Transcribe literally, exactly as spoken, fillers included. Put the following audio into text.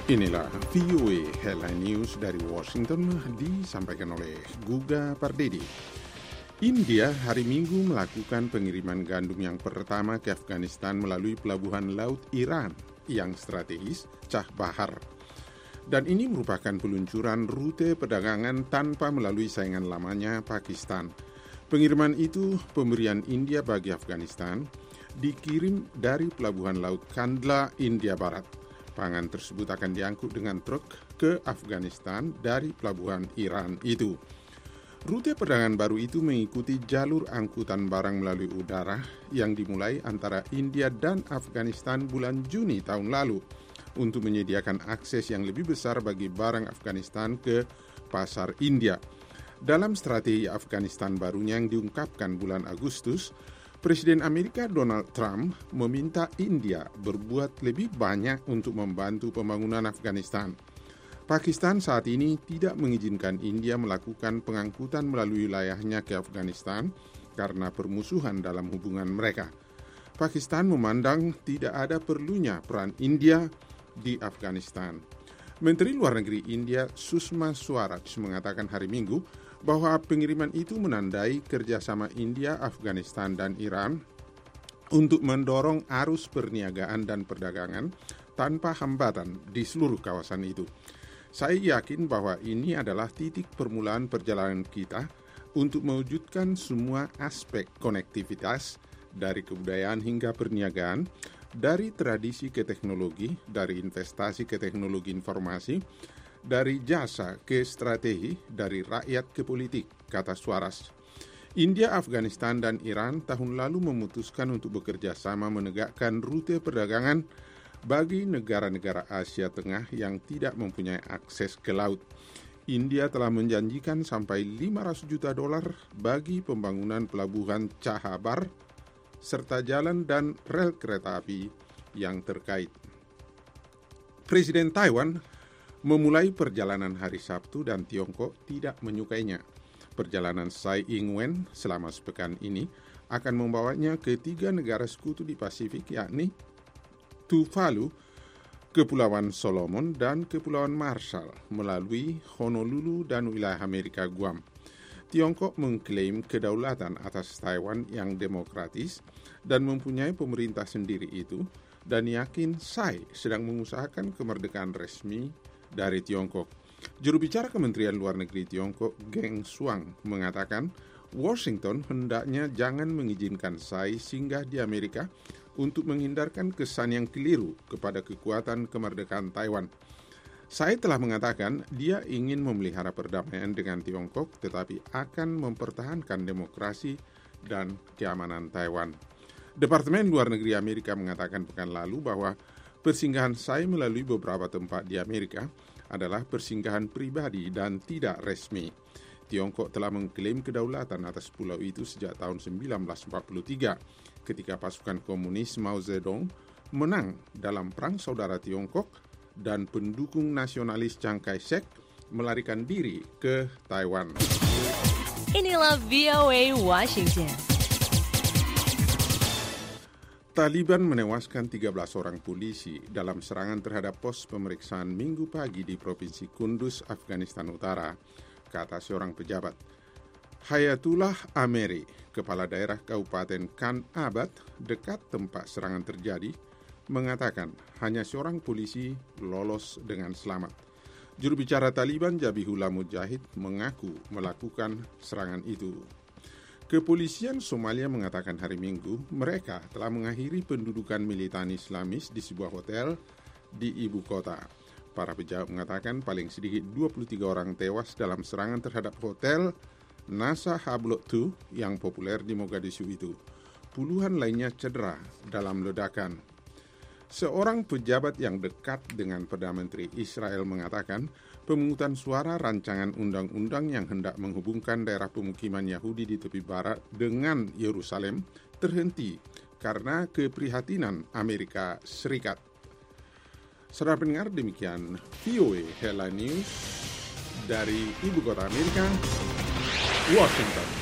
Inilah V O A Headline News dari Washington disampaikan oleh Guga Pardedi. India hari Minggu melakukan pengiriman gandum yang pertama ke Afghanistan melalui pelabuhan laut Iran yang strategis Chah Bahar. Dan ini merupakan peluncuran rute perdagangan tanpa melalui saingan lamanya Pakistan. Pengiriman itu pemberian India bagi Afghanistan dikirim dari pelabuhan laut Kandla, India Barat. Pangan tersebut akan diangkut dengan truk ke Afghanistan dari pelabuhan Iran itu. Rute perdagangan baru itu mengikuti jalur angkutan barang melalui udara yang dimulai antara India dan Afghanistan bulan Juni tahun lalu untuk menyediakan akses yang lebih besar bagi barang Afghanistan ke pasar India. Dalam strategi Afghanistan barunya yang diungkapkan bulan Agustus, Presiden Amerika Donald Trump meminta India berbuat lebih banyak untuk membantu pembangunan Afghanistan. Pakistan saat ini tidak mengizinkan India melakukan pengangkutan melalui wilayahnya ke Afghanistan karena permusuhan dalam hubungan mereka. Pakistan memandang tidak ada perlunya peran India di Afghanistan. Menteri Luar Negeri India Sushma Swaraj mengatakan hari Minggu bahwa pengiriman itu menandai kerjasama India, Afghanistan, dan Iran untuk mendorong arus perniagaan dan perdagangan tanpa hambatan di seluruh kawasan itu. Saya yakin bahwa ini adalah titik permulaan perjalanan kita untuk mewujudkan semua aspek konektivitas dari kebudayaan hingga perniagaan, dari tradisi ke teknologi, dari investasi ke teknologi informasi, dari jasa ke strategi, dari rakyat ke politik, kata Swaraj. India, Afghanistan, dan Iran tahun lalu memutuskan untuk bekerja sama menegakkan rute perdagangan bagi negara-negara Asia Tengah yang tidak mempunyai akses ke laut. India telah menjanjikan sampai lima ratus juta dolar bagi pembangunan pelabuhan Chah Bahar serta jalan dan rel kereta api yang terkait. Presiden Taiwan memulai perjalanan hari Sabtu dan Tiongkok tidak menyukainya. Perjalanan Tsai Ing-wen selama sepekan ini akan membawanya ke tiga negara sekutu di Pasifik, yakni Tuvalu, Kepulauan Solomon, dan Kepulauan Marshall melalui Honolulu dan wilayah Amerika Guam. Tiongkok mengklaim kedaulatan atas Taiwan yang demokratis dan mempunyai pemerintah sendiri itu, dan yakin Tsai sedang mengusahakan kemerdekaan resmi dari Tiongkok. Juru bicara Kementerian Luar Negeri Tiongkok, Geng Shuang, mengatakan Washington hendaknya jangan mengizinkan Tsai singgah di Amerika untuk menghindarkan kesan yang keliru kepada kekuatan kemerdekaan Taiwan. Tsai telah mengatakan dia ingin memelihara perdamaian dengan Tiongkok tetapi akan mempertahankan demokrasi dan keamanan Taiwan. Departemen Luar Negeri Amerika mengatakan pekan lalu bahwa persinggahan Tsai melalui beberapa tempat di Amerika adalah persinggahan pribadi dan tidak resmi. Tiongkok telah mengklaim kedaulatan atas pulau itu sejak tahun seribu sembilan ratus empat puluh tiga ketika pasukan komunis Mao Zedong menang dalam Perang Saudara Tiongkok dan pendukung nasionalis Chiang Kai-shek melarikan diri ke Taiwan. Inilah V O A Washington. Taliban menewaskan tiga belas orang polisi dalam serangan terhadap pos pemeriksaan Minggu pagi di Provinsi Kunduz, Afghanistan Utara, kata seorang pejabat. Hayatullah Ameri, kepala daerah Kabupaten Kan Abad, dekat tempat serangan terjadi, mengatakan hanya seorang polisi lolos dengan selamat. Juru bicara Taliban Zabihullah Mujahid mengaku melakukan serangan itu. Kepolisian Somalia mengatakan hari Minggu mereka telah mengakhiri pendudukan militan Islamis di sebuah hotel di ibu kota. Para pejabat mengatakan paling sedikit dua puluh tiga orang tewas dalam serangan terhadap hotel Nasa Hablot dua yang populer di Mogadishu itu. Puluhan lainnya cedera dalam ledakan. Seorang pejabat yang dekat dengan Perdana Menteri Israel mengatakan pemungutan suara rancangan undang-undang yang hendak menghubungkan daerah pemukiman Yahudi di tepi barat dengan Yerusalem terhenti karena keprihatinan Amerika Serikat. Saudara pendengar, demikian V O A Headline News dari Ibu Kota Amerika, Washington.